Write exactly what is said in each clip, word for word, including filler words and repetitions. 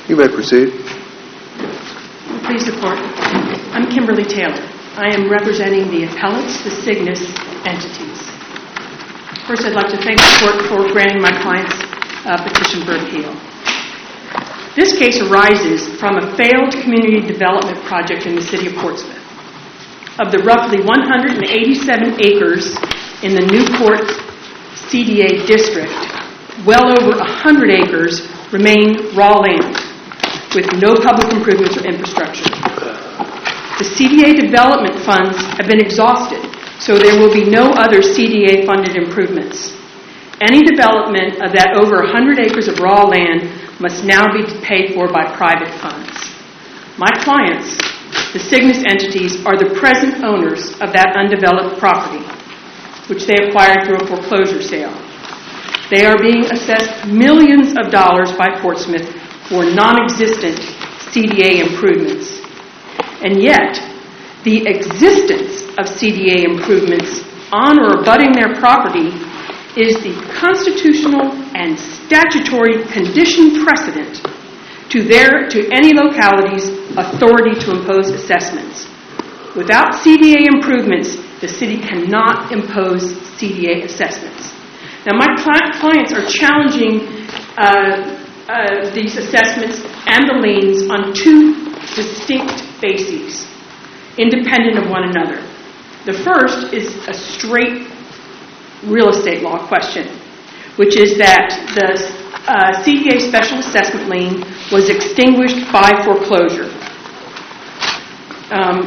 You may proceed. Please support. I'm Kimberly Taylor. I am representing the appellants, the Cygnus entities. First, I'd like to thank the court for granting my client's uh, petition for appeal. This case arises from a failed community development project in the city of Portsmouth. Of the roughly one hundred eighty-seven acres in the Newport C D A district, well over one hundred acres remain raw land with no public improvements or infrastructure. The C D A development funds have been exhausted, so there will be no other C D A-funded improvements. Any development of that over one hundred acres of raw land must now be paid for by private funds. My clients, the Cygnus entities, are the present owners of that undeveloped property, which they acquired through a foreclosure sale. They are being assessed millions of dollars by Portsmouth for non-existent C D A improvements. And yet, the existence of C D A improvements on or abutting their property is the constitutional and statutory condition precedent to their to any locality's authority to impose assessments. Without C D A improvements, the city cannot impose C D A assessments. Now, my clients are challenging uh, uh, these assessments and the liens on two distinct bases, independent of one another. The first is a straight real estate law question, which is that the uh, C D A special assessment lien was extinguished by foreclosure. Um,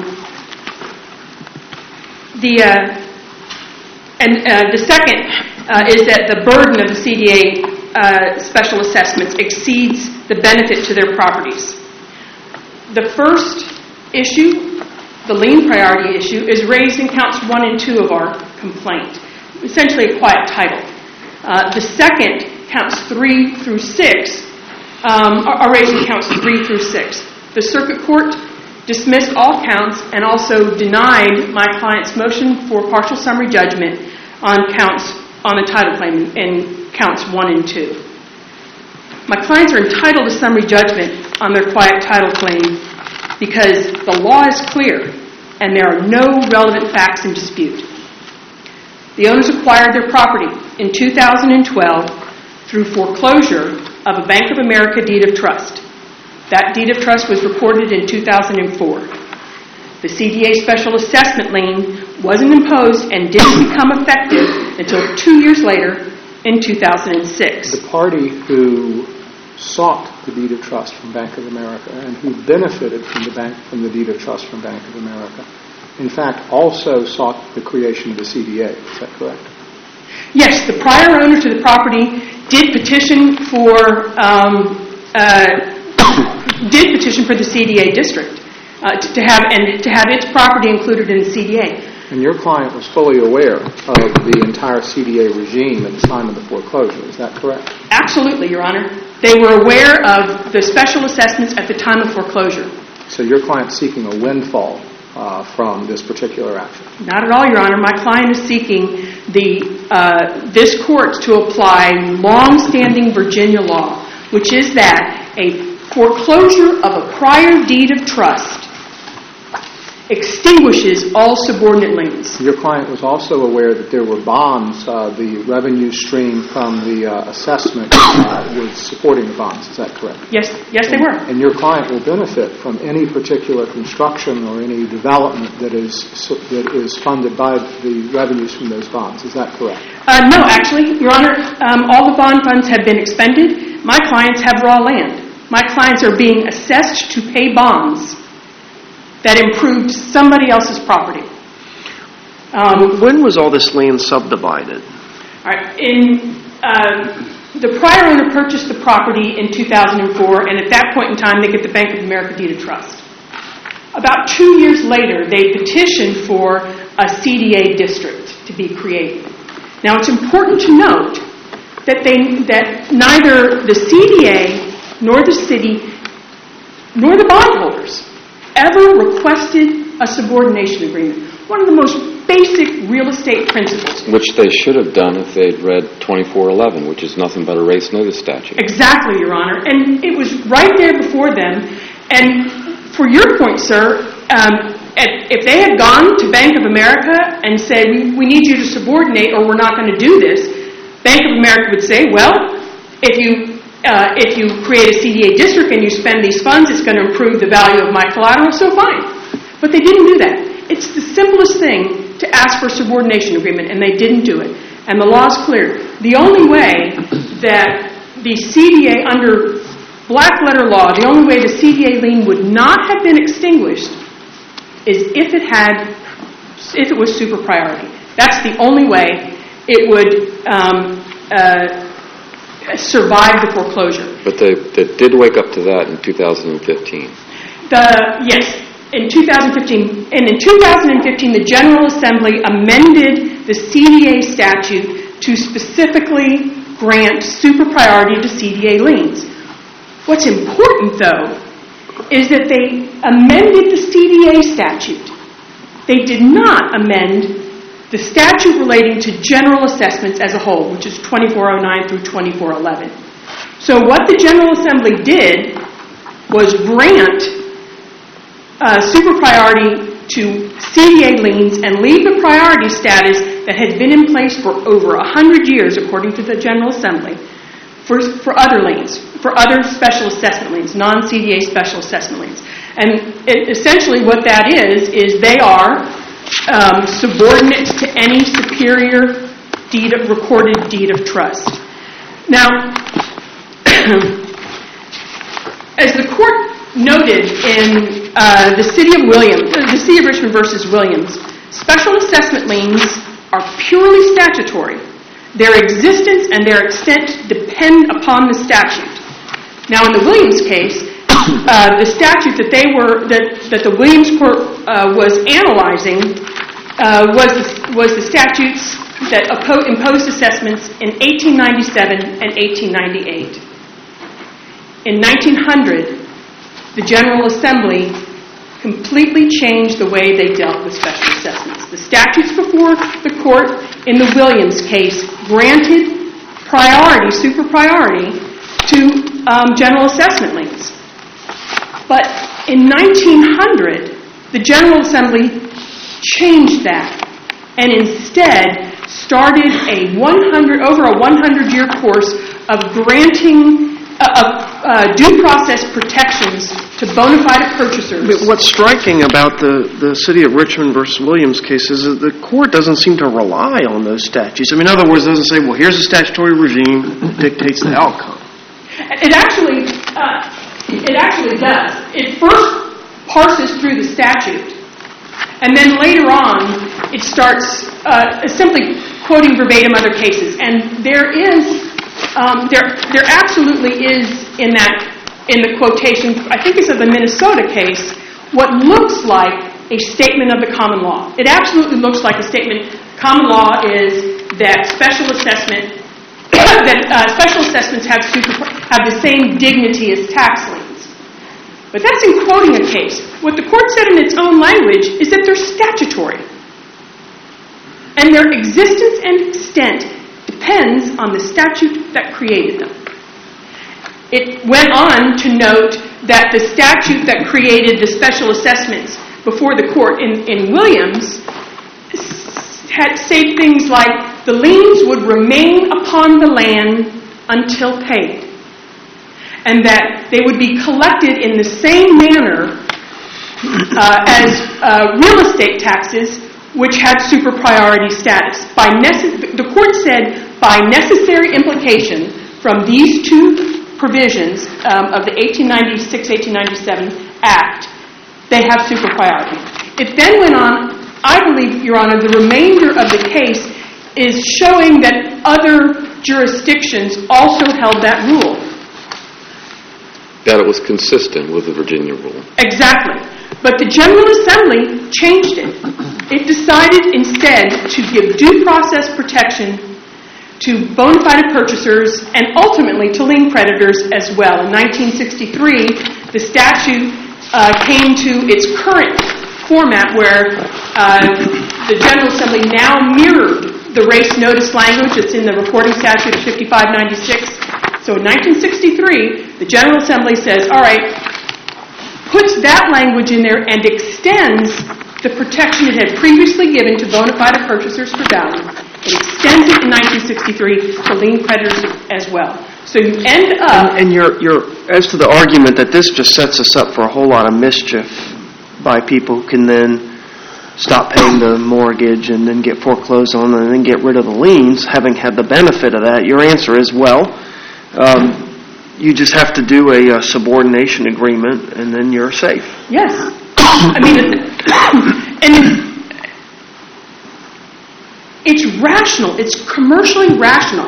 the uh, and uh, the second uh, is that the burden of the C D A uh, special assessments exceeds the benefit to their properties. The first issue, the lien priority issue, is raised in counts one and two of our complaint, essentially a quiet title. Uh, the second, counts three through six, um, are, are raised in counts three through six. The circuit court dismissed all counts and also denied my client's motion for partial summary judgment on counts on the title claim in counts one and two. My clients are entitled to summary judgment on their quiet title claim because the law is clear and there are no relevant facts in dispute. The owners acquired their property in two thousand twelve through foreclosure of a Bank of America deed of trust. That deed of trust was recorded in two thousand four. The C D A special assessment lien wasn't imposed and didn't become effective until two years later in two thousand six. The party who sought the deed of trust from Bank of America and who benefited from the bank from the deed of trust from Bank of America, in fact, also sought the creation of the C D A. Is that correct? Yes, the prior owner to the property did petition for um, uh, did petition for the C D A district uh, to, to have and to have its property included in the C D A. And your client was fully aware of the entire C D A regime at the time of the foreclosure. Is that correct? Absolutely, Your Honor. They were aware of the special assessments at the time of foreclosure. So your client's seeking a windfall uh, from this particular action? Not at all, Your Honor. My client is seeking the uh, this court to apply long-standing Virginia law, which is that a foreclosure of a prior deed of trust extinguishes all subordinate liens. Your client was also aware that there were bonds, uh, the revenue stream from the uh, assessment uh, was supporting the bonds. Is that correct? Yes, yes, and, they were. And your client will benefit from any particular construction or any development that is that is funded by the revenues from those bonds. Is that correct? Uh, no, actually, Your Honor, um, all the bond funds have been expended. My clients have raw land. My clients are being assessed to pay bonds that improved somebody else's property. Um, when was all this land subdivided? All right, in uh, the prior owner purchased the property in two thousand four, and at that point in time, they get the Bank of America deed of trust. About two years later, they petitioned for a C D A district to be created. Now, it's important to note that they that neither the C D A nor the city nor the bondholders ever requested a subordination agreement. One of the most basic real estate principles. Which they should have done if they'd read twenty-four eleven, which is nothing but a race notice statute. Exactly, Your Honor. And it was right there before them. And for your point, sir, um, if they had gone to Bank of America and said, we, we need you to subordinate or we're not going to do this, Bank of America would say, well, if you uh, if you create a C D A district and you spend these funds, it's going to improve the value of my collateral, so fine. But they didn't do that. It's the simplest thing to ask for a subordination agreement, and they didn't do it. And the law is clear. The only way that the C D A, under black letter law, the only way the C D A lien would not have been extinguished is if it had, if it was super priority. That's the only way it would um, uh, survive the foreclosure. But they, they did wake up to that in two thousand fifteen. The yes, in two thousand fifteen, and in two thousand fifteen, the General Assembly amended the C D A statute to specifically grant super priority to C D A liens. What's important, though, is that they amended the C D A statute. They did not amend the statute relating to general assessments as a whole, which is twenty-four oh nine through twenty-four eleven. So what the General Assembly did was grant uh, super priority to C D A liens and leave the priority status that had been in place for over one hundred years, according to the General Assembly, for, for other liens, for other special assessment liens, non-C D A special assessment liens. And it, essentially what that is, is they are um, subordinate to any superior deed of, recorded deed of trust. Now, as the court noted in uh, the City of Williams, the City of Richmond versus Williams, special assessment liens are purely statutory. Their existence and their extent depend upon the statute. Now, in the Williams case, uh, the statute that they were that, that the Williams court uh, was analyzing uh, was the, was the statutes that oppo- imposed assessments in eighteen ninety-seven and eighteen ninety-eight. In nineteen hundred, the General Assembly completely changed the way they dealt with special assessments. The statutes before the court in the Williams case granted priority, super priority, to um, general assessment liens. But in nineteen hundred, the General Assembly changed that and instead started a one hundred, over a one hundred year course of granting uh, of, uh, due process protections to bona fide purchasers. But what's striking about the, the City of Richmond versus Williams case is that the court doesn't seem to rely on those statutes. I mean, in other words, it doesn't say, well, here's a statutory regime that dictates the outcome. It actually, uh, it actually does. It first parses through the statute, and then later on, it starts uh, simply quoting verbatim other cases. And there is, um, there, there absolutely is in that, in the quotation, I think it's of the Minnesota case, what looks like a statement of the common law. It absolutely looks like a statement. Common law is that special assessment, that uh, special assessments have, super, have the same dignity as tax liens. But that's in quoting a case. What the court said in its own language is that they're statutory. And their existence and extent depends on the statute that created them. It went on to note that the statute that created the special assessments before the court in, in Williams had said things like, the liens would remain upon the land until paid, and that they would be collected in the same manner uh, as uh, real estate taxes, which had super priority status. By nece- the court said, by necessary implication from these two provisions um, of the eighteen ninety-six eighteen ninety-seven Act, they have super priority. It then went on, I believe, Your Honor, the remainder of the case is showing that other jurisdictions also held that rule. That it was consistent with the Virginia rule. Exactly. But the General Assembly changed it. It decided instead to give due process protection to bona fide purchasers and ultimately to lien creditors as well. In nineteen sixty-three, the statute uh, came to its current format where uh, the General Assembly now mirrored the race notice language that's in the recording statute of fifty-five ninety-six. So in nineteen sixty-three, the General Assembly says, all right, puts that language in there and extends the protection it had previously given to bona fide purchasers for value. It extends it in nineteen sixty-three to lien creditors as well. So you end up... And, and you're, you're, as to the argument that this just sets us up for a whole lot of mischief by people who can then stop paying the mortgage and then get foreclosed on and then get rid of the liens, having had the benefit of that, your answer is, well, um, you just have to do a, a subordination agreement and then you're safe. Yes. I mean, and it's, it's rational, it's commercially rational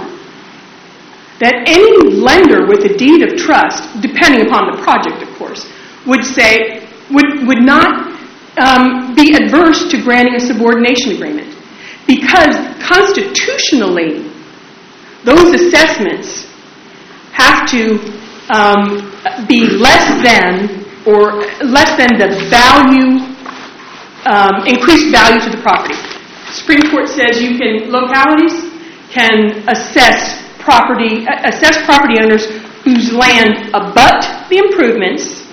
that any lender with a deed of trust, depending upon the project, of course, would say, would, would not um, be adverse to granting a subordination agreement. Because constitutionally, those assessments have to um, be less than or less than the value, um, increased value to the property. Supreme Court says you can, localities can assess property, assess property owners whose land abut the improvements,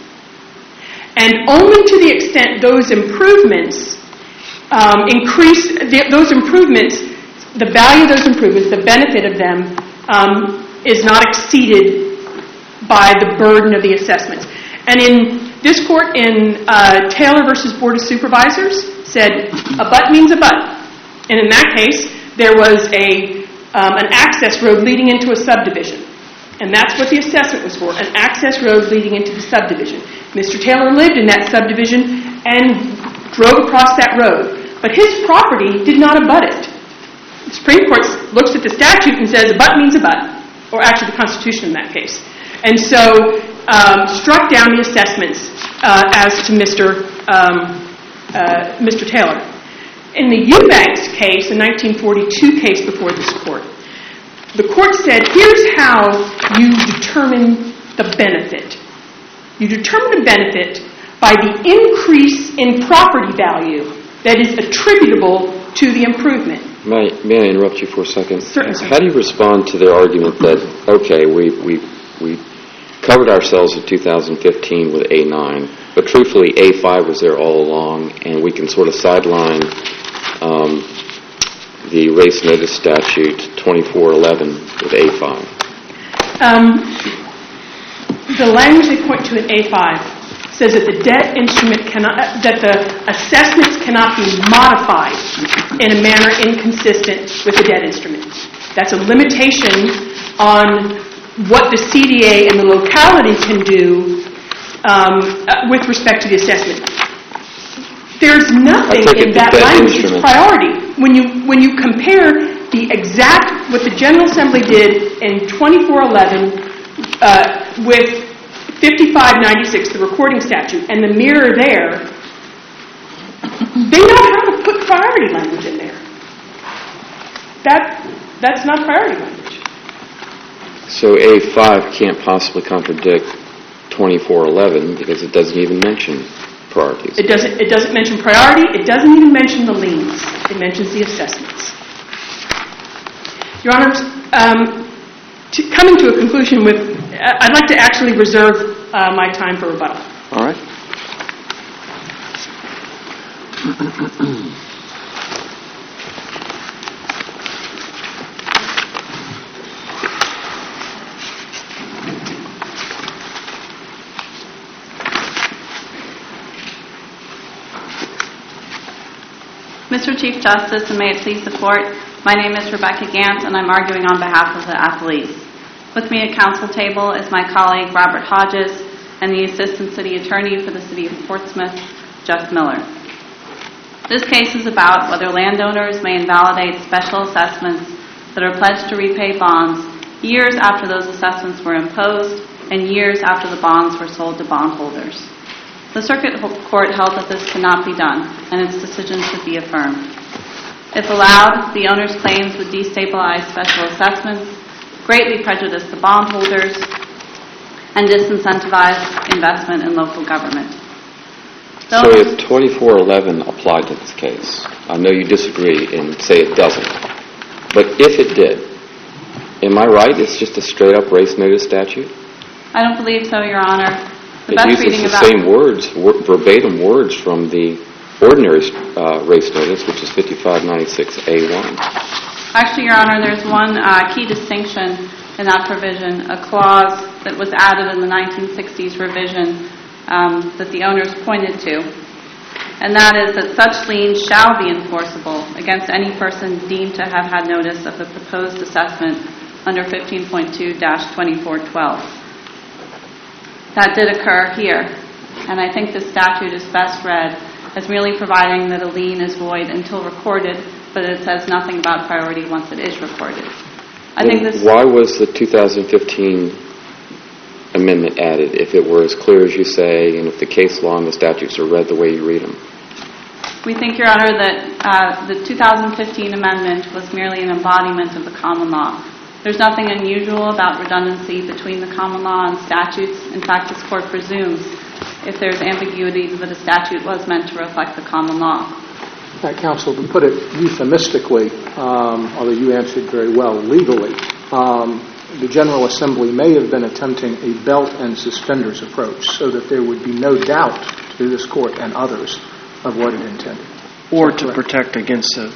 and only to the extent those improvements um, increase, the, those improvements, the value of those improvements, the benefit of them, um, is not exceeded by the burden of the assessments. And in this court, in uh, Taylor versus Board of Supervisors, said abut means abut. And in that case, there was a um, an access road leading into a subdivision. And that's what the assessment was for, an access road leading into the subdivision. Mister Taylor lived in that subdivision and drove across that road. But his property did not abut it. The Supreme Court looks at the statute and says abut means abut, or actually the Constitution in that case. And so um, struck down the assessments uh, as to Mister Um, uh, Mister Taylor. In the Eubanks case, the nineteen forty-two case before this court, the court said, here's how you determine the benefit. You determine the benefit by the increase in property value that is attributable to the improvement. May, may I interrupt you for a second? Certainly. How do you respond to their argument that, okay, we we we covered ourselves in two thousand fifteen with A nine, but truthfully A five was there all along, and we can sort of sideline um, the race notice statute twenty-four eleven with A five? Um, the language they point to in A five says that the debt instrument cannot, uh, that the assessments cannot be modified in a manner inconsistent with the debt instrument. That's a limitation on what the C D A and the locality can do um, uh, with respect to the assessment. There's nothing in that language that's priority. When you when you compare the exact what the General Assembly did in twenty-four eleven uh, with fifty-five ninety-six, the recording statute, and the mirror there, they know how to put priority language in there. That that's not priority language. So A five can't possibly contradict twenty-four eleven because it doesn't even mention priorities. It doesn't, it doesn't mention priority. It doesn't even mention the liens. It mentions the assessments. Your Honors, um, to, coming to a conclusion with, uh, I'd like to actually reserve uh, my time for rebuttal. All right. Mister Chief Justice, and may it please the Court, my name is Rebecca Gant, and I'm arguing on behalf of the athletes. With me at council table is my colleague Robert Hodges and the Assistant City Attorney for the City of Portsmouth, Jeff Miller. This case is about whether landowners may invalidate special assessments that are pledged to repay bonds years after those assessments were imposed and years after the bonds were sold to bondholders. The Circuit Court held that this cannot be done, and its decision should be affirmed. If allowed, the owner's claims would destabilize special assessments, greatly prejudice the bondholders, and disincentivize investment in local government. So if twenty-four eleven applied to this case, I know you disagree and say it doesn't, but if it did, am I right? It's just a straight-up race notice statute? I don't believe so, Your Honor. The It best uses reading the about same words, wor- verbatim words from the ordinary uh, race notice, which is fifty-five ninety-six A one. Actually, Your Honor, there's one uh, key distinction in that provision, a clause that was added in the nineteen sixties revision um, that the owners pointed to, and that is that such liens shall be enforceable against any person deemed to have had notice of the proposed assessment under fifteen point two dash twenty-four twelve. That did occur here, and I think the statute is best read as merely providing that a lien is void until recorded, but it says nothing about priority once it is recorded. I think this. Why was the two thousand fifteen amendment added if it were as clear as you say and if the case law and the statutes are read the way you read them? We think, Your Honor, that uh, the two thousand fifteen amendment was merely an embodiment of the common law. There's nothing unusual about redundancy between the common law and statutes. In fact, this Court presumes if there's ambiguity that a statute was meant to reflect the common law. Uh, Counsel, to put it euphemistically, um, although you answered very well legally, um, the General Assembly may have been attempting a belt and suspenders approach so that there would be no doubt to this Court and others of what it intended. Or to protect against a,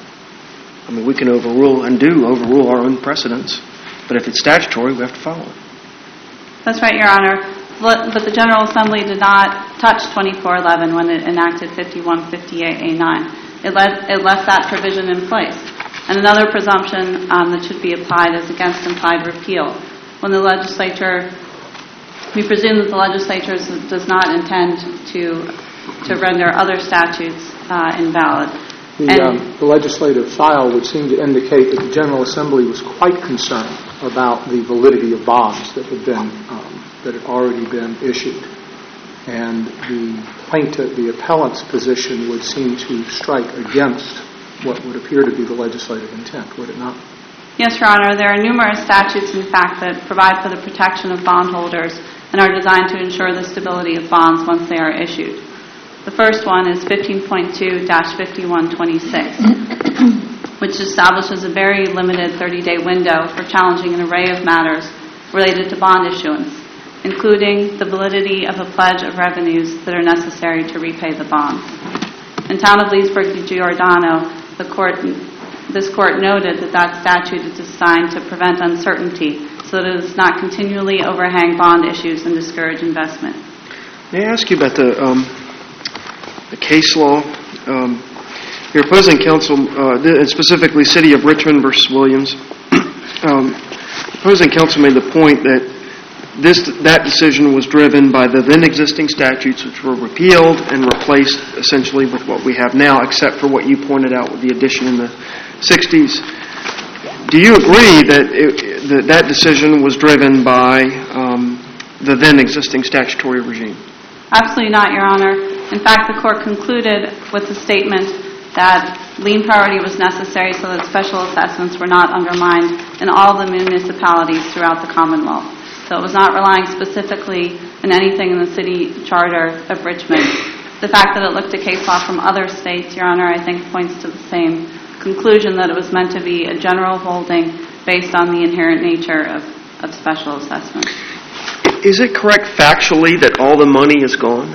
I mean, we can overrule and do overrule our own precedents, but if it's statutory, we have to follow it. That's right, Your Honor. But the General Assembly did not touch twenty-four eleven when it enacted fifty-one fifty-eight A nine. It, let, it left that provision in place. And another presumption um, that should be applied is against implied repeal. When the legislature, we presume that the legislature does not intend to to render other statutes uh, invalid. The, um, the legislative file would seem to indicate that the General Assembly was quite concerned about the validity of bonds that had been um, that had already been issued, and the plaintiff, the appellant's position would seem to strike against what would appear to be the legislative intent, would it not? Yes, Your Honor. There are numerous statutes, in fact, that provide for the protection of bondholders and are designed to ensure the stability of bonds once they are issued. The first one is fifteen point two dash fifty-one twenty-six, which establishes a very limited thirty-day window for challenging an array of matters related to bond issuance, including the validity of a pledge of revenues that are necessary to repay the bonds. In Town of Leesburg v. Giordano, the court, this court noted that that statute is designed to prevent uncertainty so that it does not continually overhang bond issues and discourage investment. May I ask you about the um, the case law? Um, your opposing counsel, uh, and specifically City of Richmond versus Williams, um, opposing counsel made the point that This, that decision was driven by the then existing statutes, which were repealed and replaced essentially with what we have now, except for what you pointed out with the addition in the sixties. Do you agree that it, that, that decision was driven by um, the then existing statutory regime? Absolutely not, Your Honor. In fact, the court concluded with the statement that lien priority was necessary so that special assessments were not undermined in all the municipalities throughout the Commonwealth. So it was not relying specifically on anything in the city charter of Richmond. The fact that it looked at case law from other states, Your Honor, I think points to the same conclusion, that it was meant to be a general holding based on the inherent nature of, of special assessments. Is it correct factually that all the money is gone?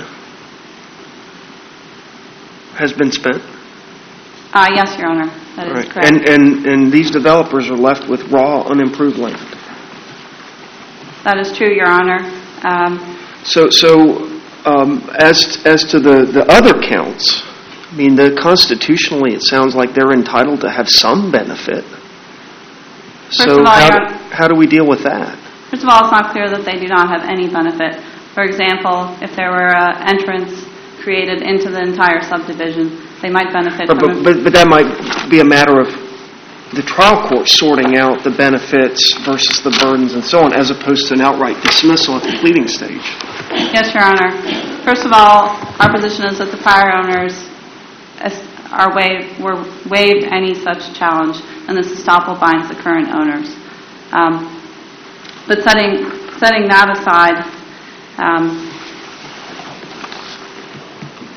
Has been spent? Uh, yes, Your Honor, that is right. correct. And, and, and these developers are left with raw, unimproved land? That is true, Your Honor. Um, so, so um, as as to the, the other counts, I mean, the constitutionally, it sounds like they're entitled to have some benefit. First so, of all, how, Your do, how do we deal with that? First of all, it's not clear that they do not have any benefit. For example, if there were an entrance created into the entire subdivision, they might benefit but, from. But, but that might be a matter of the trial court sorting out the benefits versus the burdens and so on, as opposed to an outright dismissal at the pleading stage. Yes, Your Honor. First of all, our position is that the prior owners are waived, were waived any such challenge, and this estoppel binds the current owners. Um, but setting setting that aside, um,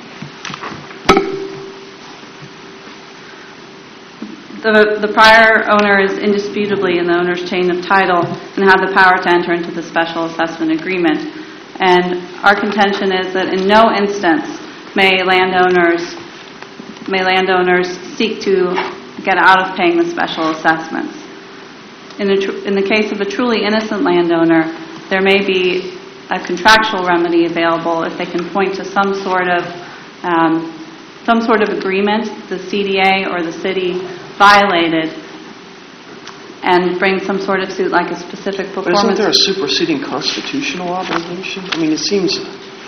The, the prior owner is indisputably in the owner's chain of title and had the power to enter into the special assessment agreement. And our contention is that in no instance may landowners may landowners seek to get out of paying the special assessments. In, a tr- in the case of a truly innocent landowner, there may be a contractual remedy available if they can point to some sort of um, some sort of agreement the C D A or the city violated and bring some sort of suit like a specific performance. But isn't there a superseding constitutional obligation? I mean, it seems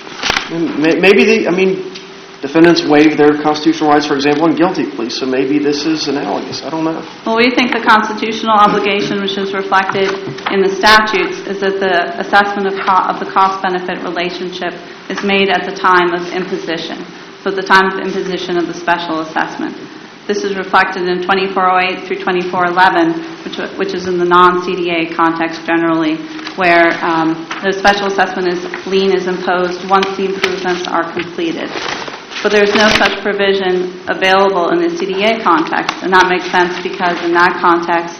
maybe the I mean defendants waive their constitutional rights, for example, in guilty pleas, so maybe this is analogous. I don't know. Well, we think the constitutional obligation, which is reflected in the statutes, is that the assessment of, co- of the cost-benefit relationship is made at the time of imposition, so at the time of imposition of the special assessment. This is reflected in twenty-four oh eight through twenty-four eleven, which, which is in the non-C D A context generally, where um, the special assessment is lien is imposed once the improvements are completed. But there's no such provision available in the C D A context, and that makes sense because in that context,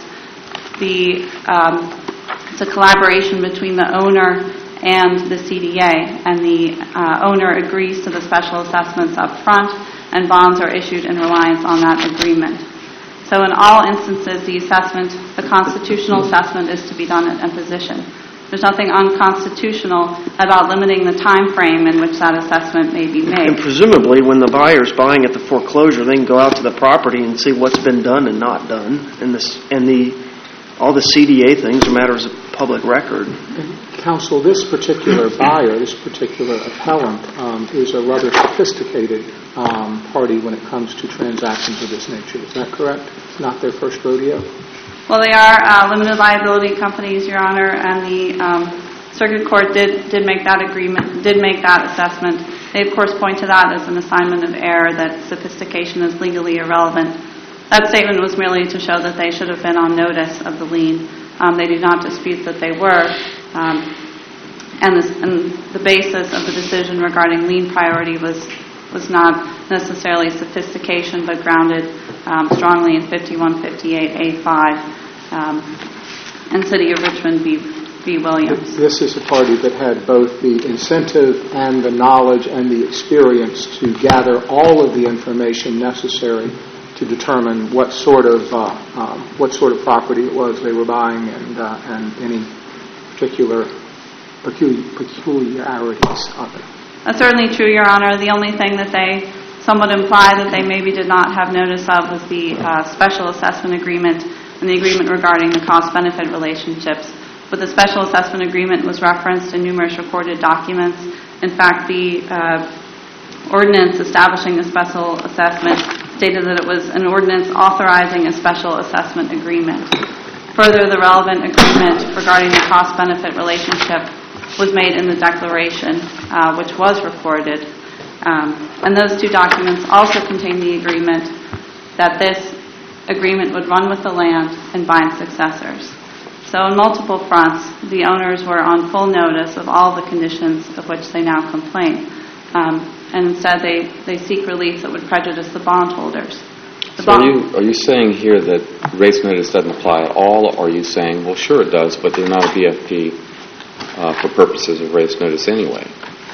the um, it's a collaboration between the owner and the C D A, and the uh, owner agrees to the special assessments up front, and bonds are issued in reliance on that agreement. So in all instances, the assessment, the constitutional assessment, is to be done at imposition. There's nothing unconstitutional about limiting the time frame in which that assessment may be made. And presumably, when the buyer's buying at the foreclosure, they can go out to the property and see what's been done and not done, and this and the all the C D A things are matters of public record. Counsel, this particular buyer, this particular appellant, um, is a rather sophisticated um, party when it comes to transactions of this nature. Is that correct? It's not their first rodeo? Well, they are uh, limited liability companies, Your Honor, and the um, Circuit Court did, did make that agreement, did make that assessment. They, of course, point to that as an assignment of error, that sophistication is legally irrelevant. That statement was merely to show that they should have been on notice of the lien. Um, they do not dispute that they were. Um, and, this, and the basis of the decision regarding lien priority was was not necessarily sophistication, but grounded um, strongly in fifty-one fifty-eight A five um, and City of Richmond v. v. Williams. This is a party that had both the incentive and the knowledge and the experience to gather all of the information necessary to determine what sort of uh, um, what sort of property it was they were buying and uh, and any particular pecul- peculiarities of it. That's certainly true, Your Honor. The only thing that they somewhat imply that they maybe did not have notice of was the uh, special assessment agreement and the agreement regarding the cost-benefit relationships. But the special assessment agreement was referenced in numerous recorded documents. In fact, the uh, ordinance establishing the special assessment stated that it was an ordinance authorizing a special assessment agreement. Further, the relevant agreement regarding the cost-benefit relationship was made in the declaration, uh, which was recorded. Um, and those two documents also contain the agreement that this agreement would run with the land and bind successors. So on multiple fronts, the owners were on full notice of all the conditions of which they now complain. Um, and instead they, they seek relief that would prejudice the bondholders. The so bond- are you, are you saying here that race notice doesn't apply at all, or are you saying, well, sure it does, but they're not a B F P uh, for purposes of race notice anyway?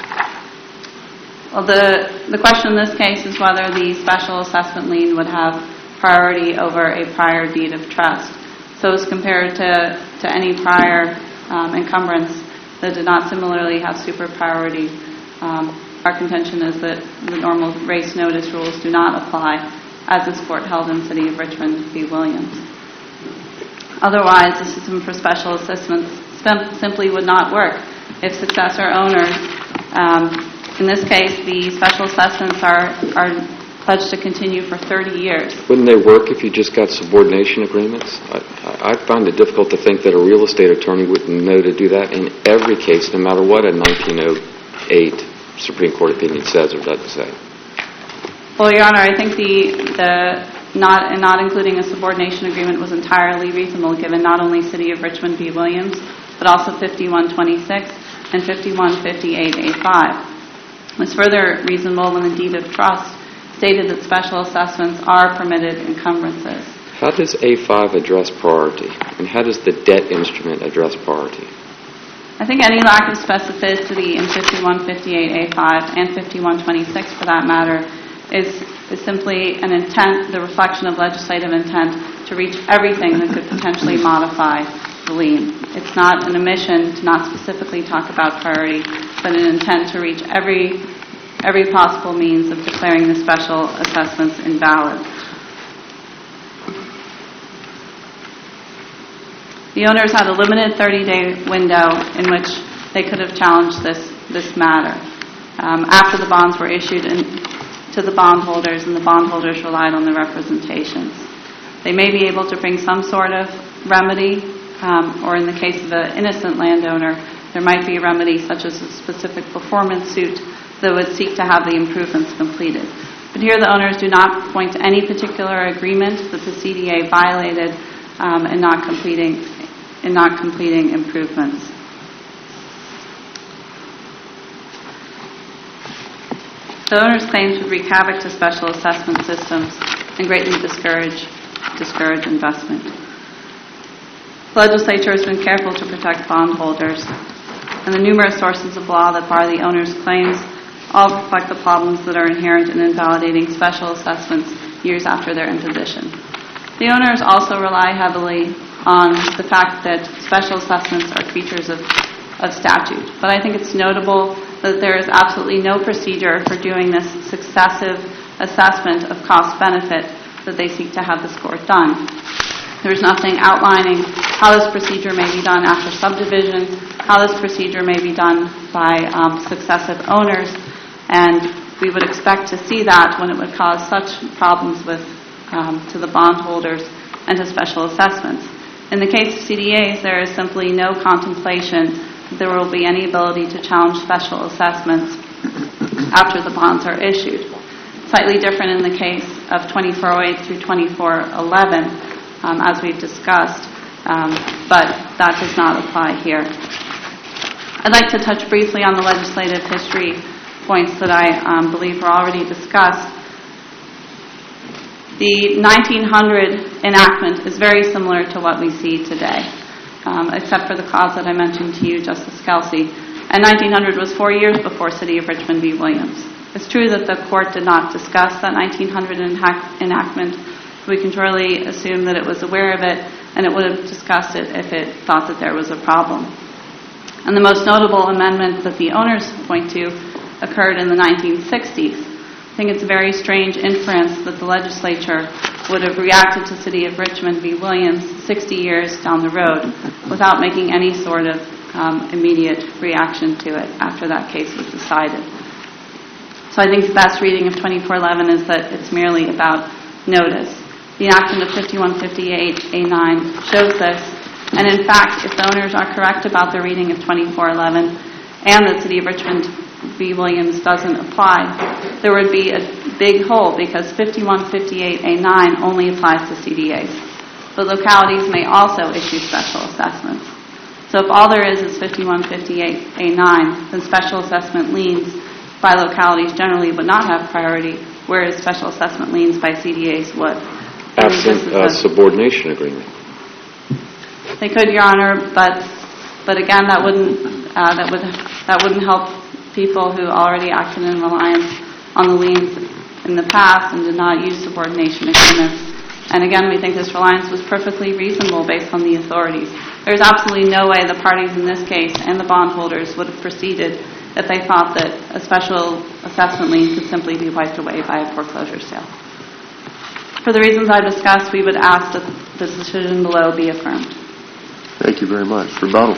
Well, the, the question in this case is whether the special assessment lien would have priority over a prior deed of trust. So as compared to, to any prior um, encumbrance that did not similarly have super priority, um, our contention is that the normal race notice rules do not apply, as this court held in City of Richmond v. Williams. Otherwise, the system for special assessments sim- simply would not work. If successor owners, um, in this case, the special assessments are, are pledged to continue for thirty years. Wouldn't they work if you just got subordination agreements? I, I find it difficult to think that a real estate attorney would know to do that in every case, no matter what a nineteen oh eight Supreme Court opinion says or doesn't say. Well, Your Honor, I think the the not and not including a subordination agreement was entirely reasonable, given not only City of Richmond v. Williams, but also fifty-one twenty-six and fifty-one fifty-eight A five. It was further reasonable when the deed of trust stated that special assessments are permitted encumbrances. How does A five address priority, and how does the debt instrument address priority? I think any lack of specificity in fifty-one fifty-eight A five and fifty-one twenty-six, for that matter, is, is simply an intent, the reflection of legislative intent to reach everything that could potentially modify the lien. It's not an omission to not specifically talk about priority, but an intent to reach every every possible means of declaring the special assessments invalid. The owners had a limited thirty-day window in which they could have challenged this, this matter. Um, after the bonds were issued in, to the bondholders, and the bondholders relied on the representations. They may be able to bring some sort of remedy, um, or in the case of an innocent landowner, there might be a remedy such as a specific performance suit that would seek to have the improvements completed. But here the owners do not point to any particular agreement that the C D A violated um, in not completing in not completing improvements. The owners' claims would wreak havoc to special assessment systems and greatly discourage discourage investment. The legislature has been careful to protect bondholders, and the numerous sources of law that bar the owners' claims all reflect the problems that are inherent in invalidating special assessments years after their imposition. The owners also rely heavily on the fact that special assessments are creatures of, of statute. But I think it's notable that there is absolutely no procedure for doing this successive assessment of cost-benefit that they seek to have this court done. There's nothing outlining how this procedure may be done after subdivision, how this procedure may be done by um, successive owners, and we would expect to see that when it would cause such problems with um, to the bondholders and to special assessments. In the case of C D As, there is simply no contemplation that there will be any ability to challenge special assessments after the bonds are issued. Slightly different in the case of twenty-four oh eight through twenty-four eleven, um, as we've discussed, um, but that does not apply here. I'd like to touch briefly on the legislative history points that I um, believe were already discussed. The nineteen hundred enactment is very similar to what we see today, um, except for the cause that I mentioned to you, Justice Kelsey. And nineteen hundred was four years before City of Richmond v. Williams. It's true that the court did not discuss that nineteen hundred enactment. We can surely assume that it was aware of it, and it would have discussed it if it thought that there was a problem. And the most notable amendment that the owners point to occurred in the nineteen sixties. I think it's a very strange inference that the legislature would have reacted to City of Richmond v. Williams sixty years down the road without making any sort of um, immediate reaction to it after that case was decided. So I think the best reading of twenty-four eleven is that it's merely about notice. The enactment of fifty-one fifty-eight A nine shows this, and in fact, if the owners are correct about the reading of twenty-four eleven and that City of Richmond v. Williams doesn't apply, there would be a big hole because fifty-one fifty-eight A nine only applies to C D As. But localities may also issue special assessments. So if all there is is fifty-one fifty-eight A nine, then special assessment liens by localities generally would not have priority, whereas special assessment liens by C D As would. Absent a subordination agreement. They could, Your Honor, but but again, that wouldn't uh, that would that wouldn't help people who already acted in reliance on the liens in the past and did not use subordination agreements. And again, we think this reliance was perfectly reasonable based on the authorities. There's absolutely no way the parties in this case and the bondholders would have proceeded if they thought that a special assessment lien could simply be wiped away by a foreclosure sale. For the reasons I've discussed, we would ask that the decision below be affirmed. Thank you very much. Rebuttal.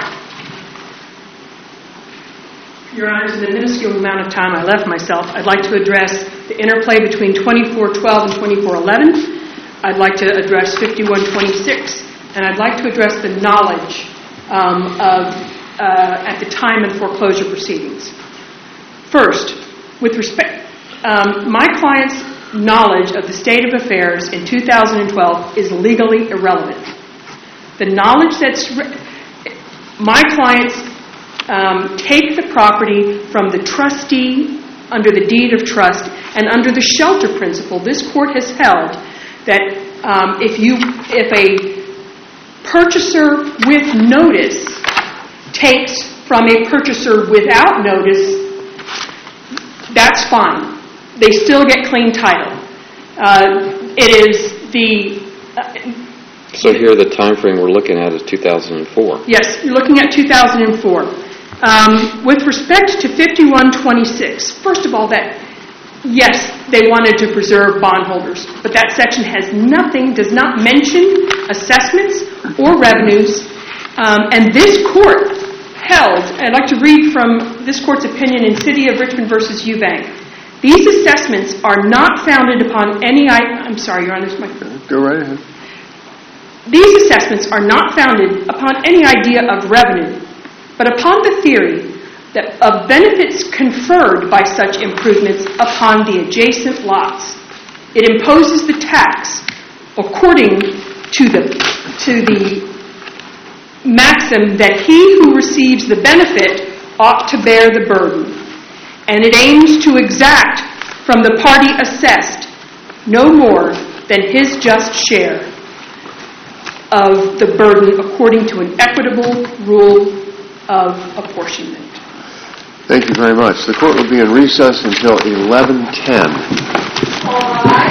Your Honors, in the minuscule amount of time I left myself, I'd like to address the interplay between twenty-four twelve and twenty-four eleven. I'd like to address fifty-one twenty-six, and I'd like to address the knowledge um, of uh, at the time in foreclosure proceedings. First, with respect, um, my client's knowledge of the state of affairs in two thousand twelve is legally irrelevant. The knowledge that's re- my clients um, take the property from the trustee under the deed of trust, and under the shelter principle, this court has held that Um, If you, if a purchaser with notice takes from a purchaser without notice, that's fine. They still get clean title. Uh, It is the, uh, So here, the time frame we're looking at is two thousand four. yes, you're looking at two thousand four. Um, With respect to fifty-one twenty-six, first of all, that, yes, they wanted to preserve bondholders, but that section has nothing, does not mention assessments or revenues. Um, And this court held, I'd like to read from this court's opinion in City of Richmond versus Eubank. These assessments are not founded upon any, I, I'm sorry, Your Honor, this is my... Go right ahead. These assessments are not founded upon any idea of revenue, but upon the theory that of benefits conferred by such improvements upon the adjacent lots. It imposes the tax according to the to the maxim that he who receives the benefit ought to bear the burden, and it aims to exact from the party assessed no more than his just share of the burden according to an equitable rule of apportionment. Thank you very much. The court will be in recess until eleven ten. All right.